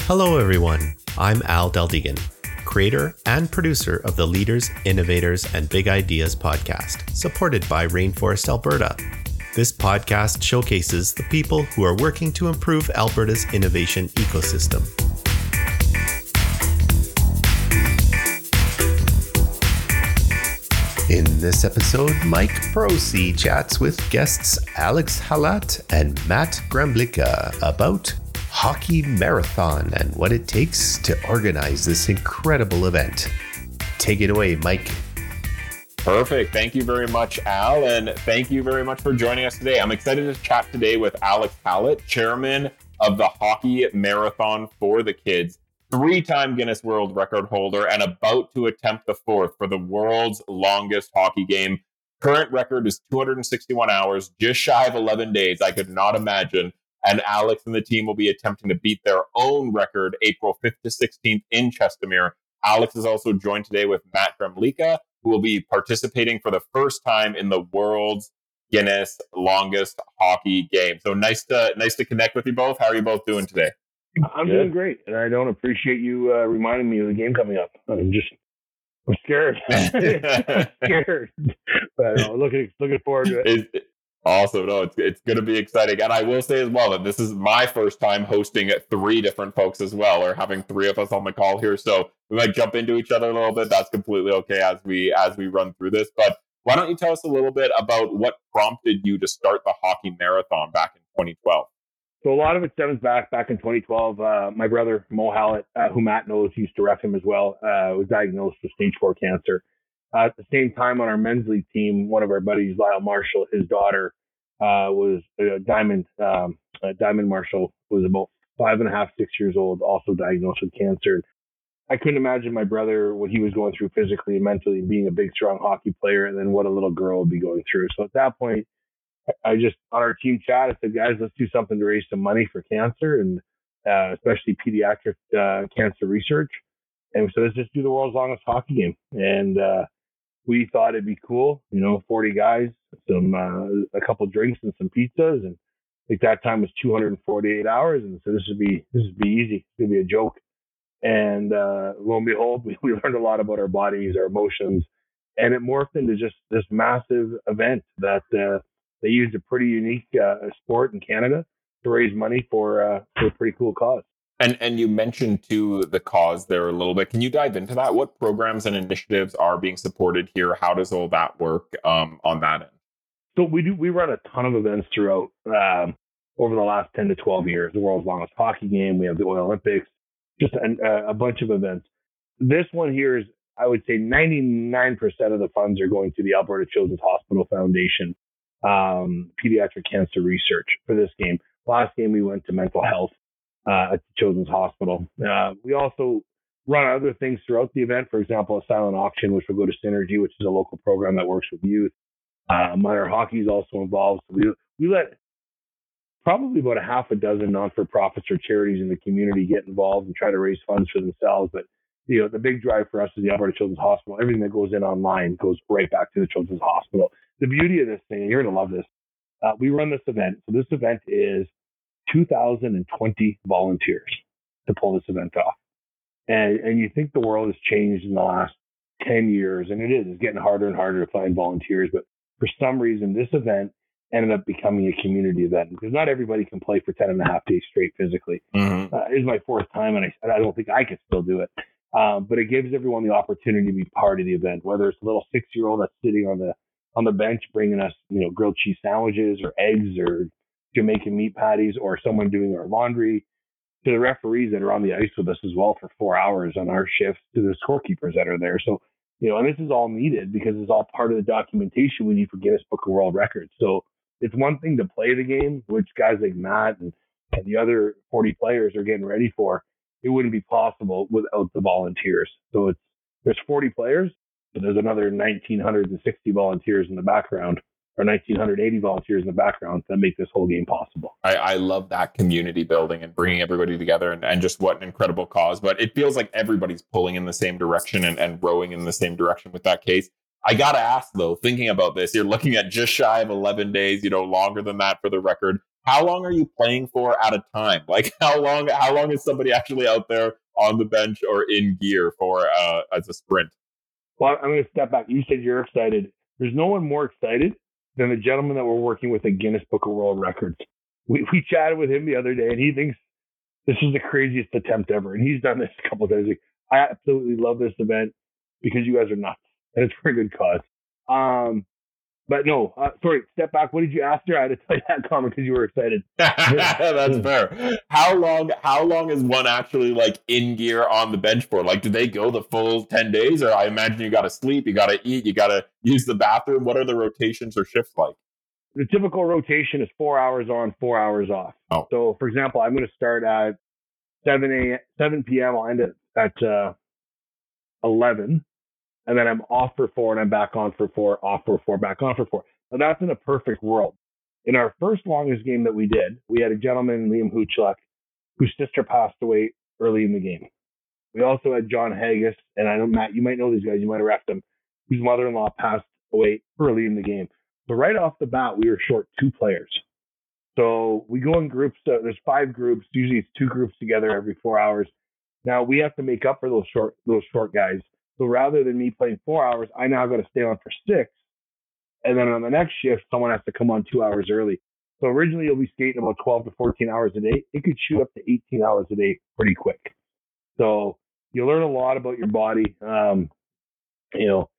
Hello, everyone. I'm Al Deldegan, creator and producer of the Leaders, Innovators, and Big Ideas podcast, supported by Rainforest Alberta. This podcast showcases the people who are working to improve Alberta's innovation ecosystem. In this episode, Mike Prosy chats with guests Alex Halat and Matt Gramblicka about Hockey Marathon and what it takes to organize this incredible event. Take it away, Mike. Perfect. Thank you very much, Al, and thank you very much for joining us today. I'm excited to chat today with Alex Halat, chairman of the Hockey Marathon for the Kids, three-time Guinness World Record holder, and about to attempt the fourth for the world's longest hockey game. Current record is 261 hours, just shy of 11 days. I could not imagine. And Alex and the team will be attempting to beat their own record April 5th to 16th in Chestermere. Alex is also joined today with Matt Gramblicka, who will be participating for the first time in the world's Guinness longest hockey game. So nice to connect with you both. How are you both doing today? I'm doing great, and I don't appreciate you reminding me of the game coming up. I'm scared. Scared, but looking forward to it. Awesome. No, it's going to be exciting. And I will say as well that this is my first time hosting three different folks as well, or having three of us on the call here. So we might jump into each other a little bit. That's completely okay as we run through this. But why don't you tell us a little bit about what prompted you to start the Hockey Marathon back in 2012? So a lot of it stems back in 2012. My brother, Mo Halat, who Matt knows, used to ref him as well, was diagnosed with stage 4 cancer. At the same time, on our men's league team, one of our buddies, Lyle Marshall, his daughter was Diamond Marshall, was about 5.5, 6 years old, also diagnosed with cancer. I couldn't imagine my brother, what he was going through physically and mentally, being a big, strong hockey player, and then what a little girl would be going through. So at that point, I just, on our team chat, I said, guys, let's do something to raise some money for cancer, and especially pediatric cancer research. And so let's just do the world's longest hockey game. And we thought it'd be cool, 40 guys, a couple drinks and some pizzas. And I think that time was 248 hours. And so this would be easy. It's going to be a joke. And lo and behold, we learned a lot about our bodies, our emotions, and it morphed into just this massive event that they used a pretty unique sport in Canada to raise money for a pretty cool cause. And you mentioned too the cause there a little bit. Can you dive into that? What programs and initiatives are being supported here? How does all that work on that end? So we run a ton of events throughout over the last 10 to 12 years. The world's longest hockey game. We have the Oil Olympics, just a bunch of events. This one here is, I would say, 99% of the funds are going to the Alberta Children's Hospital Foundation, pediatric cancer research for this game. Last game we went to mental health at the Children's Hospital. We also run other things throughout the event. For example, a silent auction, which will go to Synergy, which is a local program that works with youth. Minor hockey is also involved. So we let probably about a half a dozen non-for-profits or charities in the community get involved and try to raise funds for themselves. But the big drive for us is the Alberta Children's Hospital. Everything that goes in online goes right back to the Children's Hospital. The beauty of this thing, and you're going to love this, we run this event. So this event is 2,020 volunteers to pull this event off. And you think the world has changed in the last 10 years, and it is. It's getting harder and harder to find volunteers. But for some reason, this event ended up becoming a community event because not everybody can play for 10 and a half days straight physically. Mm-hmm. It was my fourth time, and I don't think I could still do it. But it gives everyone the opportunity to be part of the event, whether it's a little 6-year-old that's sitting on the bench bringing us, grilled cheese sandwiches or eggs or Jamaican meat patties, or someone doing our laundry, to the referees that are on the ice with us as well for 4 hours on our shifts, to the scorekeepers that are there. So, and this is all needed because it's all part of the documentation we need for Guinness Book of World Records. So it's one thing to play the game, which guys like Matt and the other 40 players are getting ready for. It wouldn't be possible without the volunteers. So there's 40 players, but there's another 1,960 volunteers in the background, or 1,980 volunteers in the background that make this whole game possible. I love that community building and bringing everybody together, and just what an incredible cause. But it feels like everybody's pulling in the same direction and rowing in the same direction with that case. I got to ask, though, thinking about this, you're looking at just shy of 11 days, longer than that for the record. How long are you playing for at a time? Like, how long is somebody actually out there on the bench or in gear for as a sprint? Well, I'm going to step back. You said you're excited. There's no one more excited than the gentleman that we're working with at Guinness Book of World Records. We chatted with him the other day, and he thinks this is the craziest attempt ever. And he's done this a couple of times. Like, I absolutely love this event because you guys are nuts, and it's for a good cause. But no, sorry, step back. What did you ask her? I had to tell you that comment because you were excited. That's fair. How long is one actually like in gear on the bench for? Like, do they go the full 10 days? Or I imagine you got to sleep, you got to eat, you got to use the bathroom. What are the rotations or shifts like? The typical rotation is 4 hours on, 4 hours off. Oh. So, for example, I'm going to start at 7 p.m. I'll end at 11. And then I'm off for 4, and I'm back on for 4, off for 4, back on for 4. Now, that's in a perfect world. In our first longest game that we did, we had a gentleman, Liam Huchluck, whose sister passed away early in the game. We also had John Haggis, and I know, Matt, you might know these guys, you might have reffed them, whose mother-in-law passed away early in the game. So right off the bat, we were short 2 players. So we go in groups. There's 5 groups. Usually it's 2 groups together every 4 hours. Now, we have to make up for those short guys. So rather than me playing 4 hours, I now got to stay on for 6. And then on the next shift, someone has to come on 2 hours early. So originally you'll be skating about 12 to 14 hours a day. It could shoot up to 18 hours a day pretty quick. So you learn a lot about your body. You'll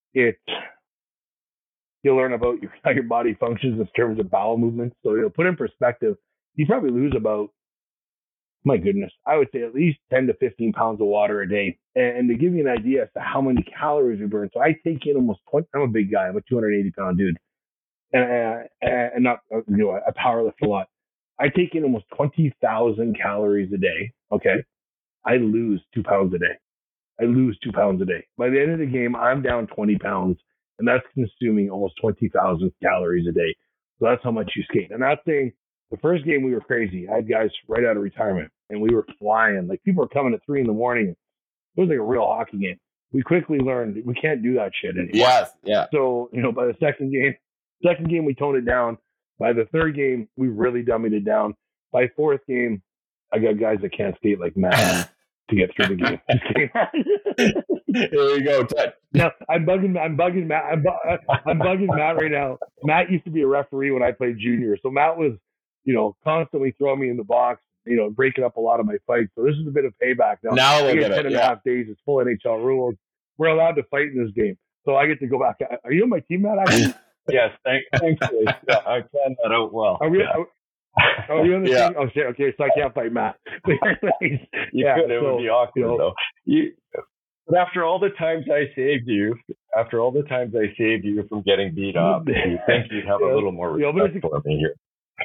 learn about how your body functions in terms of bowel movements. So put in perspective, you probably lose about, my goodness, I would say at least 10 to 15 pounds of water a day. And to give you an idea as to how many calories we burn. So I take in almost 20, I'm a big guy. I'm a 280 pound dude. And not, I power lift a lot. I take in almost 20,000 calories a day. Okay. I lose 2 pounds a day. By the end of the game, I'm down 20 pounds, and that's consuming almost 20,000 calories a day. So that's how much you skate. And that thing, the first game we were crazy. I had guys right out of retirement, and we were flying. Like, people were coming at 3 a.m. It was like a real hockey game. We quickly learned we can't do that shit anymore. Yes, yeah. So, by the second game we toned it down. By the third game, we really dummied it down. By fourth game, I got guys that can't skate like Matt to get through the game. There you go, Ted. No, I'm bugging Matt. I'm bugging Matt right now. Matt used to be a referee when I played junior, so Matt was, constantly throwing me in the box, breaking up a lot of my fights. So this is a bit of payback now. Now look at 10 and a half days. It's full NHL rules. We're allowed to fight in this game, so I get to go back. Are you on my team, Matt? Actually? Yes, thankfully. Yeah, I planned that out well. Are you on the team? Oh, shit. Okay, so I can't fight Matt. It would be awkward, though. But after all the times I saved you from getting beat up, you think you'd have a little more respect for me here.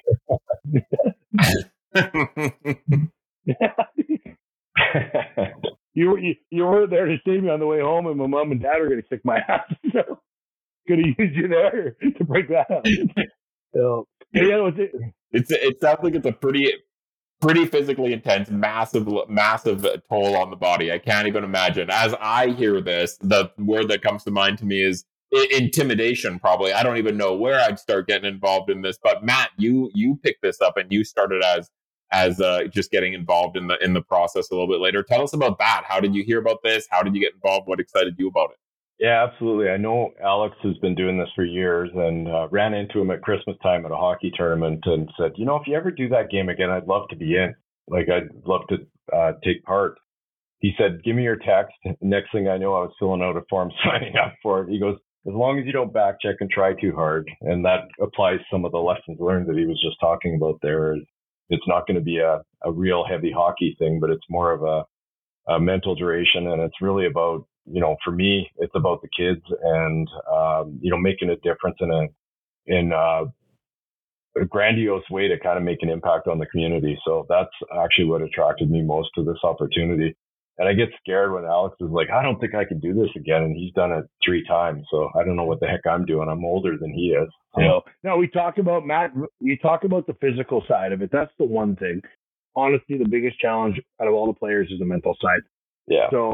You were there to save me on the way home, and my mom and dad are going to kick my ass. So could have used you there to break that up. So, it sounds like it's a pretty physically intense, massive toll on the body. I can't even imagine. As I hear this, the word that comes to mind to me is intimidation. Probably, I don't even know where I'd start getting involved in this. But Matt, you picked this up and you started as just getting involved in the process a little bit later. Tell us about that. How did you hear about this? How did you get involved? What excited you about it? Yeah, absolutely. I know Alex has been doing this for years, and ran into him at Christmas time at a hockey tournament and said, if you ever do that game again, I'd love to be in. Like, I'd love to take part. He said, give me your text. Next thing I know, I was filling out a form signing up for it. He goes, as long as you don't back check and try too hard. And that applies some of the lessons learned that he was just talking about there. It's not going to be a real heavy hockey thing, but it's more of a mental duration. And it's really about, for me, it's about the kids and, making a difference in a grandiose way to kind of make an impact on the community. So that's actually what attracted me most to this opportunity. And I get scared when Alex is like, I don't think I can do this again. And he's done it 3 times. So I don't know what the heck I'm doing. I'm older than he is. So. No, we talk about, Matt, you talk about the physical side of it. That's the one thing. Honestly, the biggest challenge out of all the players is the mental side. Yeah. So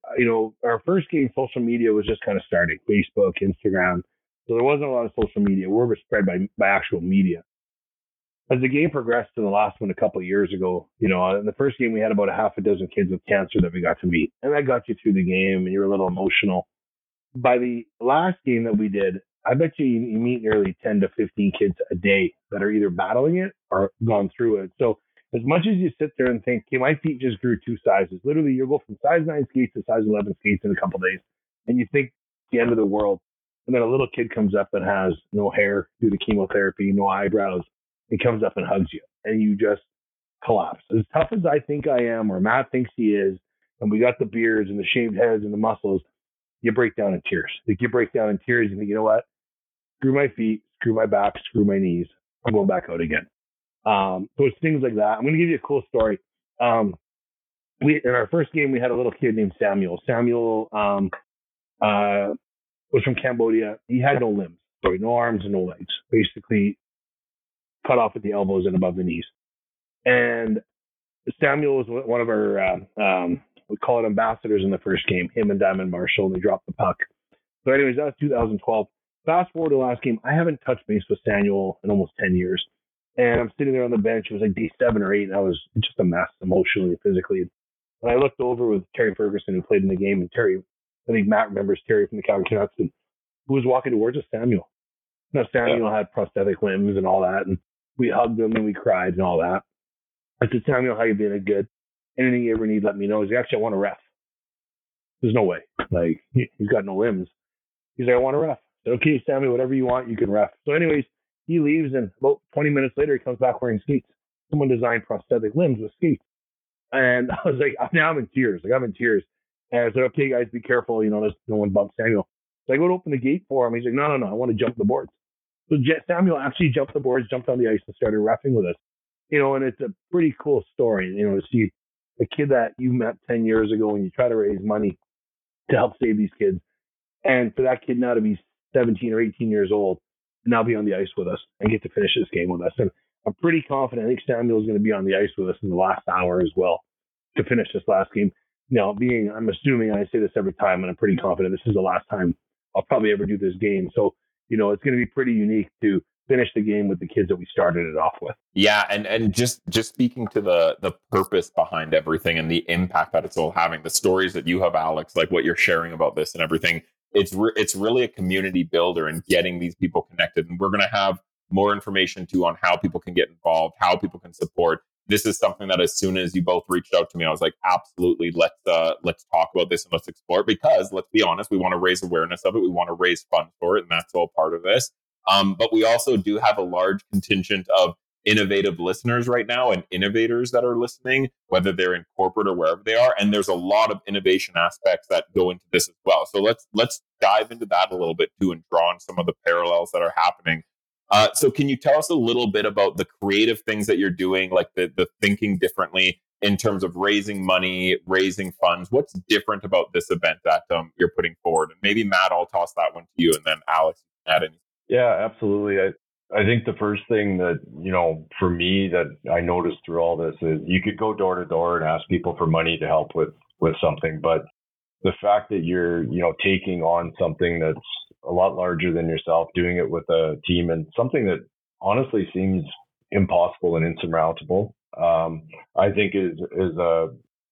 our first game, social media was just kind of starting, Facebook, Instagram. So there wasn't a lot of social media. Word was spread by actual media. As the game progressed to the last one a couple of years ago, in the first game, we had about a half a dozen kids with cancer that we got to meet. And that got you through the game and you're a little emotional. By the last game that we did, I bet you meet nearly 10 to 15 kids a day that are either battling it or gone through it. So as much as you sit there and think, okay, my feet just grew 2 sizes. Literally, you'll go from size 9 skates to size 11 skates in a couple of days. And you think it's the end of the world. And then a little kid comes up that has no hair due to chemotherapy, no eyebrows. He comes up and hugs you, and you just collapse. As tough as I think I am, or Matt thinks he is, and we got the beards and the shaved heads and the muscles, you break down in tears. You break down in tears and think, you know what? Screw my feet, screw my back, screw my knees. I'm going back out again. So it's things like that. I'm going to give you a cool story. In our first game, we had a little kid named Samuel. Samuel was from Cambodia. He had no limbs, no arms and no legs. Basically, cut off at the elbows and above the knees. And Samuel was one of our, we call it ambassadors in the first game, him and Diamond Marshall, and they dropped the puck. So anyways, that was 2012. Fast forward to the last game, I haven't touched base with Samuel in almost 10 years. And I'm sitting there on the bench. It was like day 7 or 8, and I was just a mess emotionally and physically. And I looked over with Terry Ferguson, who played in the game, and Terry, I think Matt remembers Terry from the Calgary Canucks, and who was walking towards us, Samuel. Now, Samuel had prosthetic limbs and all that, and we hugged him and we cried and all that. I said, Samuel, how you been? Good. Anything you ever need, let me know. He's like, actually, I want a ref. There's no way. Like, he's got no limbs. He's like, I want a ref. I said, okay, Samuel, whatever you want, you can ref. So anyways, he leaves, and about 20 minutes later, he comes back wearing skates. Someone designed prosthetic limbs with skates. And I was like, now I'm in tears. I'm in tears. And I said, okay, guys, be careful. There's no one bump Samuel. So I go to open the gate for him. He's like, no, I want to jump the boards. So Samuel actually jumped the boards, jumped on the ice, and started reffing with us. And it's a pretty cool story, to see a kid that you met 10 years ago and you try to raise money to help save these kids. And for that kid now to be 17 or 18 years old and now be on the ice with us and get to finish this game with us. And I'm pretty confident. I think Samuel's going to be on the ice with us in the last hour as well to finish this last game. I'm assuming, I say this every time, and I'm pretty confident this is the last time I'll probably ever do this game. So, it's going to be pretty unique to finish the game with the kids that we started it off with. Yeah, and just speaking to the purpose behind everything and the impact that it's all having, the stories that you have, Alex, like what you're sharing about this and everything, it's really a community builder and getting these people connected. And we're going to have more information too on how people can get involved, how people can support. This is something that as soon as you both reached out to me, I was like, absolutely, let's talk about this and let's explore it, because let's be honest, we want to raise awareness of it. We want to raise funds for it. And that's all part of this. But we also do have a large contingent of innovative listeners right now and innovators that are listening, whether they're in corporate or wherever they are. And there's a lot of innovation aspects that go into this as well. So let's dive into that a little bit too and draw on some of the parallels that are happening. So can you tell us a little bit about the creative things that you're doing, like the thinking differently in terms of raising money, raising funds? What's different about this event that you're putting forward? And maybe Matt, I'll toss that one to you, and then Alex, add anything. Yeah, absolutely. I think the first thing that, for me that I noticed through all this is you could go door to door and ask people for money to help with something. But the fact that you're, taking on something that's a lot larger than yourself, doing it with a team, and something that honestly seems impossible and insurmountable, I think is a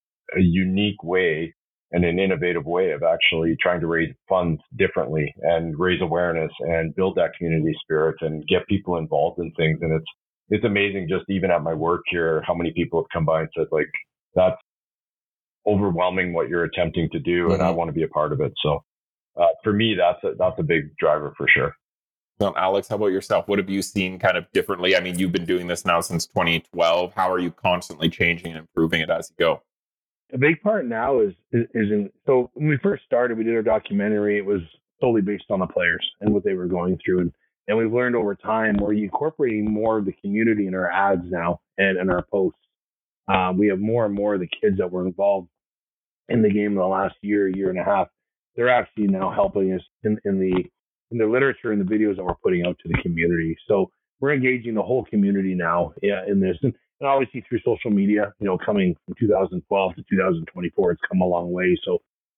unique way and an innovative way of actually trying to raise funds differently and raise awareness and build that community spirit and get people involved in things. And it's amazing, just even at my work here, how many people have come by and said, like, that's overwhelming what you're attempting to do, mm-hmm. and I want to be a part of it. So for me, that's a big driver for sure. Alex, how about yourself? What have you seen kind of differently? I mean, you've been doing this now since 2012. How are you constantly changing and improving it as you go? A big part now is so when we first started, we did our documentary. It was solely based on the players and what they were going through. And we've learned over time we're incorporating more of the community in our ads now and in our posts. We have more and more of the kids that were involved in the game in the last year and a half. They're actually now helping us in the literature and the videos that we're putting out to the community. So we're engaging the whole community now in this. And obviously through social media, coming from 2012 to 2024, it's come a long way. So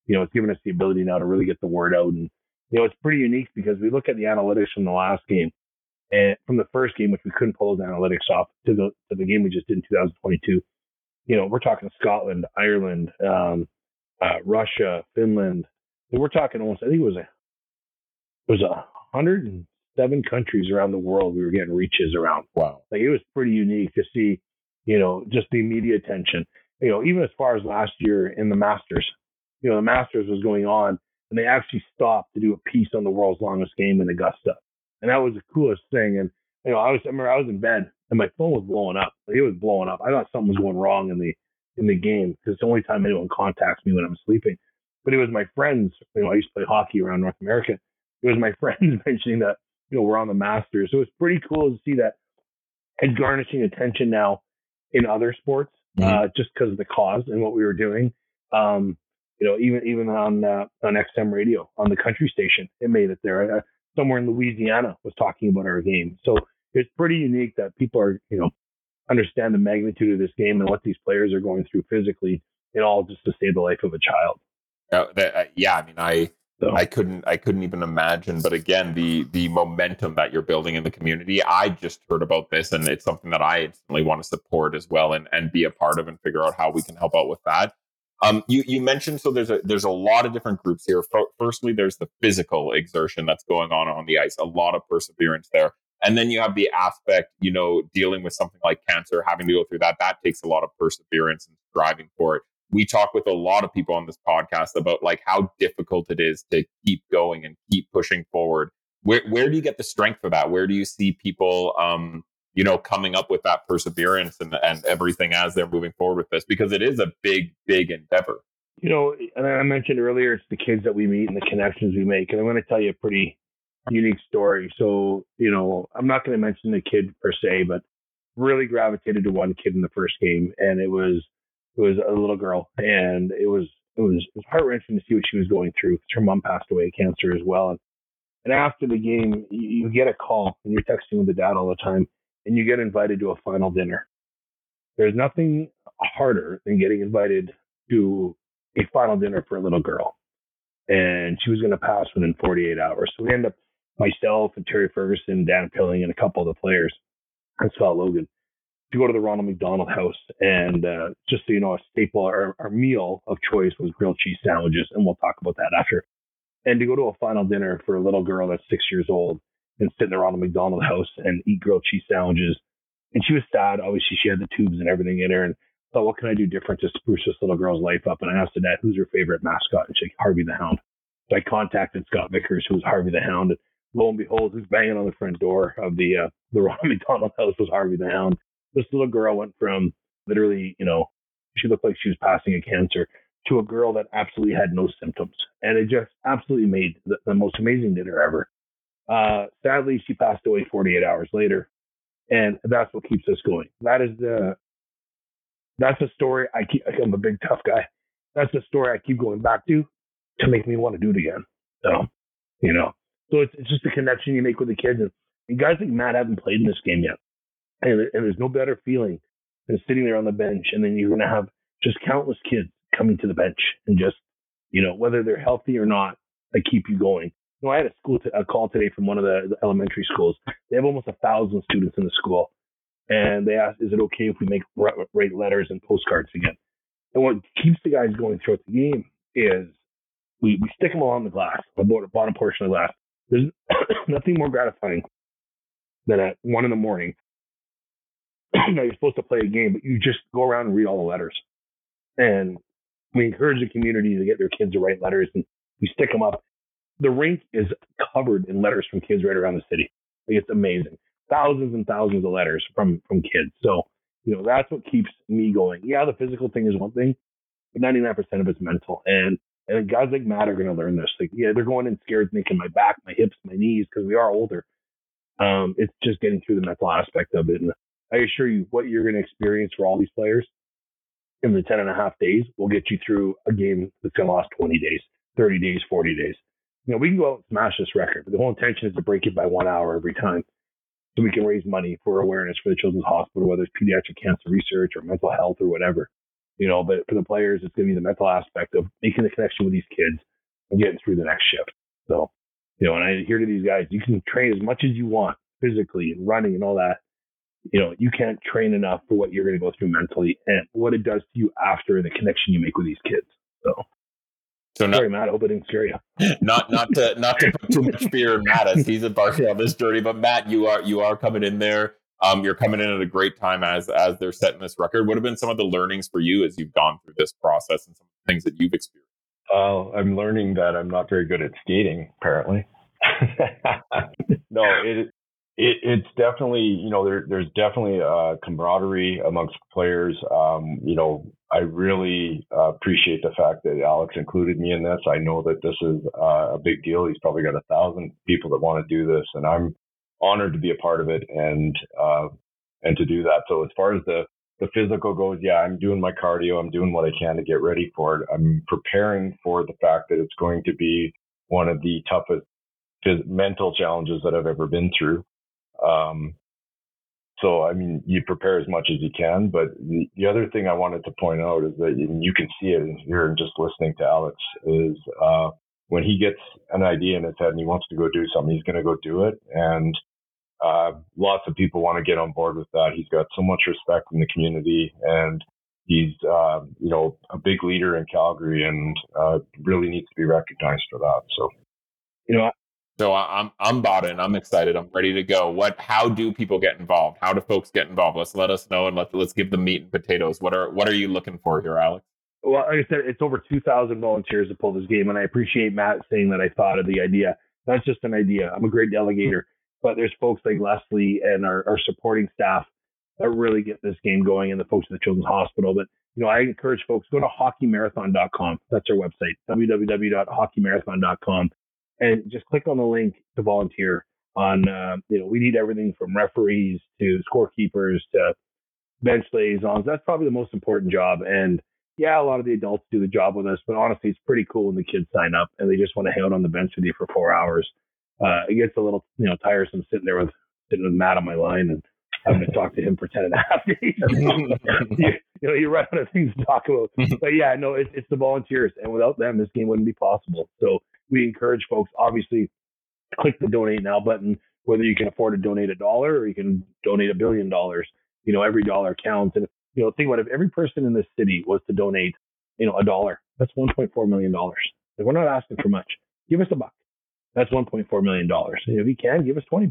it's given us the ability now to really get the word out. And, it's pretty unique because we look at the analytics from the last game and from the first game, which we couldn't pull those analytics off, to the game we just did in 2022. We're talking Scotland, Ireland, Russia, Finland. We're talking almost, I think it was 107 countries around the world we were getting reaches around. Wow. Like, it was pretty unique to see, just the media attention. Even as far as last year in the Masters, the Masters was going on and they actually stopped to do a piece on the world's longest game in Augusta. And that was the coolest thing. And, I remember I was in bed and my phone was blowing up. Like, it was blowing up. I thought something was going wrong in the game because it's the only time anyone contacts me when I'm sleeping. But it was my friends. I used to play hockey around North America. It was my friends mentioning that, we're on the Masters. So it's pretty cool to see that it's garnishing attention now in other sports, just because of the cause and what we were doing. Even on XM radio, on the country station, it made it there. Somewhere in Louisiana was talking about our game. So it's pretty unique that people are, understand the magnitude of this game and what these players are going through physically, and all just to save the life of a child. I couldn't even imagine. But again, the momentum that you're building in the community, I just heard about this, and it's something that I instantly want to support as well and be a part of and figure out how we can help out with that. You mentioned, so there's a lot of different groups here. Firstly, there's the physical exertion that's going on the ice, a lot of perseverance there. And then you have the aspect, dealing with something like cancer, having to go through that. That takes a lot of perseverance and striving for it. We talk with a lot of people on this podcast about like how difficult it is to keep going and keep pushing forward. Where do you get the strength for that? Where do you see people, coming up with that perseverance and everything as they're moving forward with this? Because it is a big, big endeavor. And I mentioned earlier, it's the kids that we meet and the connections we make. And I'm going to tell you a pretty unique story. So, I'm not going to mention the kid per se, but really gravitated to one kid in the first game. And it was a little girl, and it was heart-wrenching to see what she was going through. Her mom passed away of cancer as well. And after the game, you get a call, and you're texting with the dad all the time, and you get invited to a final dinner. There's nothing harder than getting invited to a final dinner for a little girl. And she was going to pass within 48 hours. So we end up, myself and Terry Ferguson, Dan Pilling, and a couple of the players, and Scott Logan, to go to the Ronald McDonald House. And just so you know, a staple, our meal of choice was grilled cheese sandwiches, and we'll talk about that after. And to go to a final dinner for a little girl that's 6 years old and sit in the Ronald McDonald House and eat grilled cheese sandwiches. And she was sad. Obviously, she had the tubes and everything in her, and thought, what can I do different to spruce this little girl's life up? And I asked her dad, who's her favorite mascot? And she's like, Harvey the Hound. So I contacted Scott Vickers, who was Harvey the Hound. And lo and behold, who's banging on the front door of the Ronald McDonald House was Harvey the Hound. This little girl went from literally, she looked like she was passing a cancer, to a girl that absolutely had no symptoms. And it just absolutely made the most amazing dinner ever. Sadly, she passed away 48 hours later. And that's what keeps us going. That's a story I'm a big tough guy. That's a story I keep going back to make me want to do it again. So, so it's just the connection you make with the kids. And guys like Matt haven't played in this game yet. And there's no better feeling than sitting there on the bench, and then you're going to have just countless kids coming to the bench and just, whether they're healthy or not, they keep you going. I had a call today from one of the elementary schools. They have almost 1,000 students in the school, and they asked, is it okay if we write letters and postcards again? And what keeps the guys going throughout the game is we stick them along the glass, the bottom portion of the glass. There's nothing more gratifying than at 1 a.m. Now you're supposed to play a game, but you just go around and read all the letters. And we encourage the community to get their kids to write letters, and we stick them up. The rink is covered in letters from kids right around the city. It's amazing. Thousands and thousands of letters from kids. So, that's what keeps me going. Yeah, the physical thing is one thing, but 99% of it's mental. And guys like Matt are going to learn this. Like, yeah, they're going in scared, thinking my back, my hips, my knees, because we are older. It's just getting through the mental aspect of it. And I assure you, what you're going to experience for all these players in the 10.5 days will get you through a game that's going to last 20 days, 30 days, 40 days. We can go out and smash this record, but the whole intention is to break it by 1 hour every time, so we can raise money for awareness for the Children's Hospital, whether it's pediatric cancer research or mental health or whatever. But for the players, it's going to be the mental aspect of making the connection with these kids and getting through the next shift. So, and I hear to these guys, you can train as much as you want physically and running and all that. You can't train enough for what you're going to go through mentally and what it does to you after the connection you make with these kids. Sorry, Matt, I hope I didn't scare you. Not to put too much fear in Matt as he's embarking on this journey, but Matt, you are coming in there. You're coming in at a great time as they're setting this record. What have been some of the learnings for you as you've gone through this process and some of the things that you've experienced? I'm learning that I'm not very good at skating, apparently. No, it's definitely, there's definitely a camaraderie amongst players. I really appreciate the fact that Alex included me in this. I know that this is a big deal. He's probably got 1,000 people that want to do this, and I'm honored to be a part of it and to do that. So as far as the physical goes, yeah, I'm doing my cardio. I'm doing what I can to get ready for it. I'm preparing for the fact that it's going to be one of the toughest mental challenges that I've ever been through. So, I mean, you prepare as much as you can, but the other thing I wanted to point out is that you can see it here and just listening to Alex is when he gets an idea in his head and he wants to go do something, he's going to go do it. And lots of people want to get on board with that. He's got so much respect in the community, and he's, a big leader in Calgary, and really needs to be recognized for that. So, So I'm bought in. I'm excited. I'm ready to go. How do people get involved? How do folks get involved? Let us know, and let's give them meat and potatoes. What are you looking for here, Alex? Well, like I said, it's over 2,000 volunteers to pull this game, and I appreciate Matt saying that I thought of the idea. That's just an idea. I'm a great delegator, but there's folks like Leslie and our supporting staff that really get this game going, and the folks at the Children's Hospital. But I encourage folks, go to hockeymarathon.com. That's our website, www.hockeymarathon.com. And just click on the link to volunteer on, we need everything from referees to scorekeepers to bench liaisons. That's probably the most important job. And yeah, a lot of the adults do the job with us, but honestly, it's pretty cool when the kids sign up and they just want to hang out on the bench with you for 4 hours. It gets a little, tiresome sitting with Matt on my line and having to talk to him for 10.5 days. You run out of things to talk about. But yeah, no, it's the volunteers. And without them, this game wouldn't be possible. So we encourage folks, obviously, click the donate now button, whether you can afford to donate $1 or you can donate $1 billion. Every dollar counts. And, think about it, if every person in this city was to donate, $1, that's $1.4 million. If we're not asking for much, give us $1. That's $1.4 million. If you can, give us $20.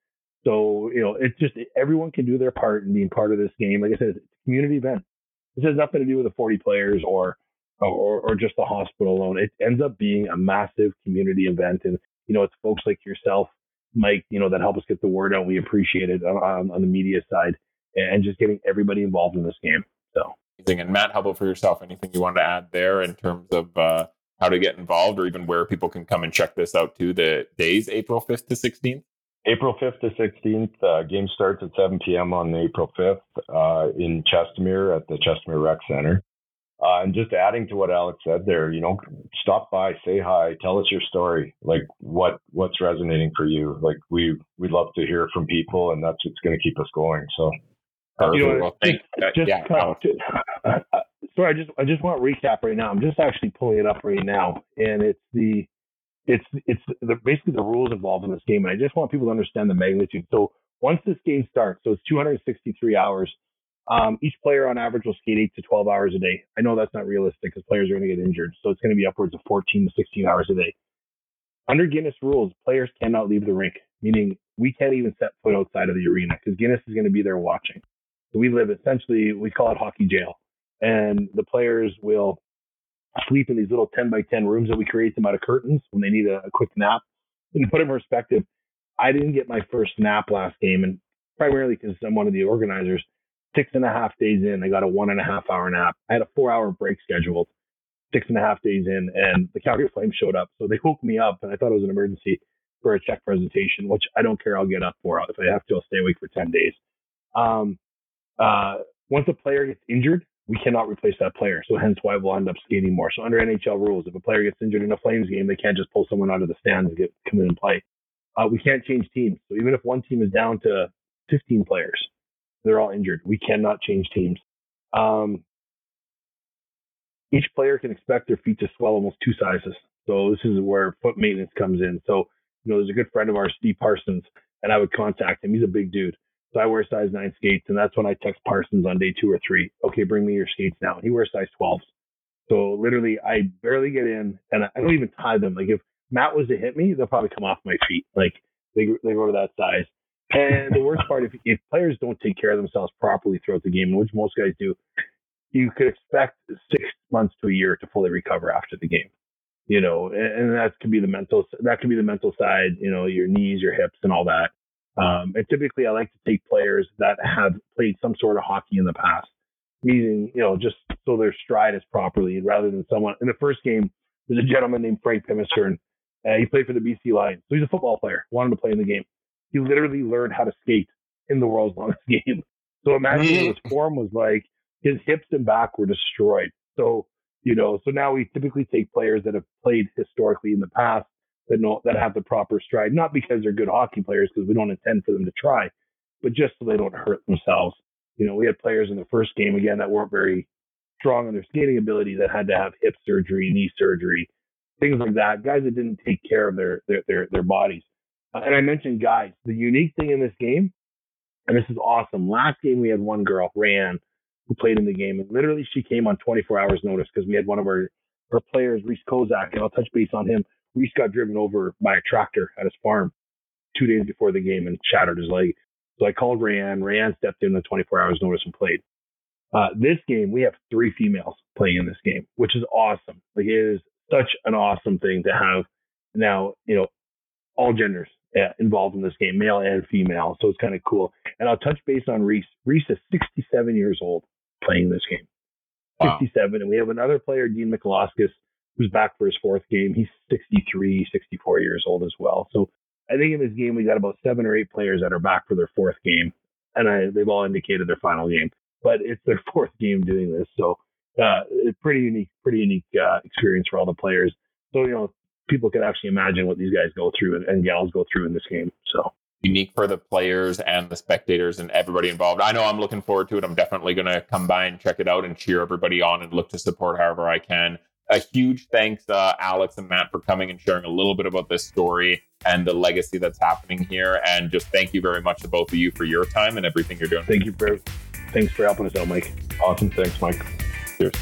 So, it's just everyone can do their part in being part of this game. Like I said, it's a community event. This has nothing to do with the 40 players or just the hospital alone. It ends up being a massive community event. And, it's folks like yourself, Mike, that help us get the word out. We appreciate it on the media side and just getting everybody involved in this game. So, and Matt, how about for yourself? Anything you want to add there in terms of how to get involved or even where people can come and check this out too? The days, April 5th to 16th? April 5th to 16th. Game starts at 7 p.m. on April 5th in Chestermere at the Chestermere Rec Center. And just adding to what Alex said there, stop by, say hi, tell us your story. Like what's resonating for you. Like we'd love to hear from people, and that's what's going to keep us going. So, sorry, I just want to recap right now. I'm just actually pulling it up right now, and it's basically the rules involved in this game, and I just want people to understand the magnitude. So once this game starts, so it's 263 hours. Each player on average will skate 8 to 12 hours a day. I know that's not realistic because players are going to get injured. So it's going to be upwards of 14 to 16 hours a day. Under Guinness rules, players cannot leave the rink, meaning we can't even set foot outside of the arena because Guinness is going to be there watching. So we live essentially, we call it hockey jail. And the players will sleep in these little 10 by 10 rooms that we create them out of curtains when they need a quick nap. And to put it in perspective, I didn't get my first nap last game, and primarily because I'm one of the organizers. 6.5 days in, I got a 1.5 hour nap. I had a 4-hour break scheduled 6.5 days in, and the Calgary Flames showed up. So they woke me up, and I thought it was an emergency for a check presentation, which I don't care. I'll get up for. If I have to, I'll stay awake for 10 days. Once a player gets injured, we cannot replace that player. So hence why we'll end up skating more. So under NHL rules, if a player gets injured in a Flames game, they can't just pull someone out of the stands and come in and play. We can't change teams. So even if one team is down to 15 players, they're all injured, we cannot change teams. each player can expect their feet to swell almost 2 sizes. So this is where foot maintenance comes in. So, there's a good friend of ours, Steve Parsons, and I would contact him. He's a big dude. So I wear size 9 skates, and that's when I text Parsons on day 2 or 3. Okay, bring me your skates now. And he wears size 12s. So literally, I barely get in, and I don't even tie them. Like if Matt was to hit me, they'll probably come off my feet. Like they go to that size. And the worst part, if players don't take care of themselves properly throughout the game, which most guys do, you could expect 6 months to a year to fully recover after the game. And that could be the mental. That could be the mental side. Your knees, your hips, and all that. And typically, I like to take players that have played some sort of hockey in the past, meaning just so their stride is properly, rather than someone in the first game. There's a gentleman named Frank Pimestern. He played for the BC Lions, so he's a football player. Wanted to play in the game. He literally learned how to skate in the world's longest game. So imagine what his form was like. His hips and back were destroyed. So so now we typically take players that have played historically in the past that have the proper stride, not because they're good hockey players, because we don't intend for them to try, but just so they don't hurt themselves. We had players in the first game, again, that weren't very strong in their skating ability, that had to have hip surgery, knee surgery, things like that. Guys that didn't take care of their bodies. And I mentioned guys. The unique thing in this game, and this is awesome. Last game we had one girl, Rayanne, who played in the game, and literally she came on 24 hours notice because we had one of our players, Reese Kozak, and I'll touch base on him. Reese got driven over by a tractor at his farm 2 days before the game and shattered his leg. So I called Rayanne. Rayanne stepped in the 24 hours notice and played. This game, we have 3 females playing in this game, which is awesome. Like, it is such an awesome thing to have now, all genders involved in this game, male and female. So it's kind of cool. And I'll touch base on Reese. Reese is 67 years old playing this game. Wow. 67. And we have another player, Dean Michalauskas, who's back for his 4th game. He's 63, 64 years old as well. So I think in this game, we got about 7 or 8 players that are back for their 4th game. And they've all indicated their final game. But it's their 4th game doing this. So it's pretty unique experience for all the players. So, people can actually imagine what these guys go through and gals go through in this game. So unique for the players and the spectators and everybody involved. I know I'm looking forward to it. I'm definitely going to come by and check it out and cheer everybody on and look to support however I can. A huge thanks, Alex and Matt, for coming and sharing a little bit about this story and the legacy that's happening here. And just thank you very much to both of you for your time and everything you're doing. Thanks for helping us out, Mike. Awesome. Thanks, Mike. Cheers.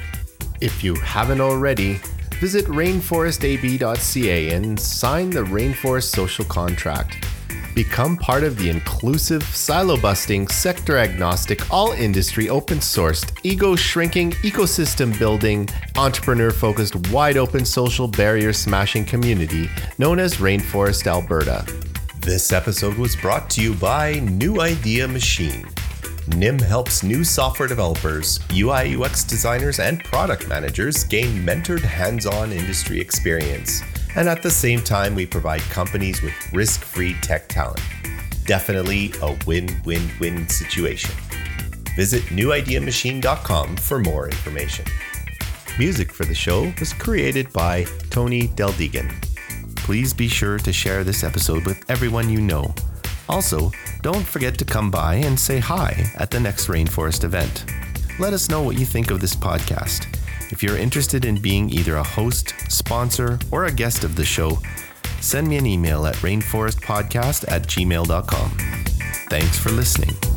If you haven't already, visit rainforestab.ca and sign the Rainforest Social Contract. Become part of the inclusive, silo-busting, sector-agnostic, all-industry, open-sourced, ego-shrinking, ecosystem-building, entrepreneur-focused, wide-open social barrier-smashing community known as Rainforest Alberta. This episode was brought to you by New Idea Machine. NIM helps new software developers, UI UX designers, and product managers gain mentored hands-on industry experience. And at the same time, we provide companies with risk-free tech talent. Definitely a win-win-win situation. Visit newideamachine.com for more information. Music for the show was created by Tony Deldegan. Please be sure to share this episode with everyone you know. Also, don't forget to come by and say hi at the next Rainforest event. Let us know what you think of this podcast. If you're interested in being either a host, sponsor, or a guest of the show, send me an email at rainforestpodcast@gmail.com. Thanks for listening.